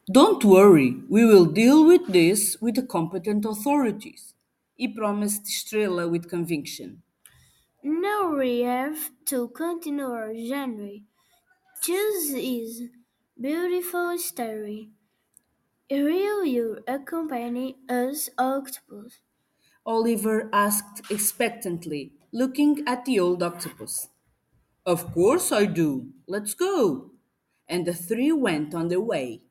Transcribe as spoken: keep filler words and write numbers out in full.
Don't worry, we will deal with this with the competent authorities, he promised Estrela with conviction. Now we have to continue our journey. This is beautiful story. Will you accompany us, Octopus? Oliver asked expectantly, looking at the old octopus. Of course I do. Let's go. And the three went on their way.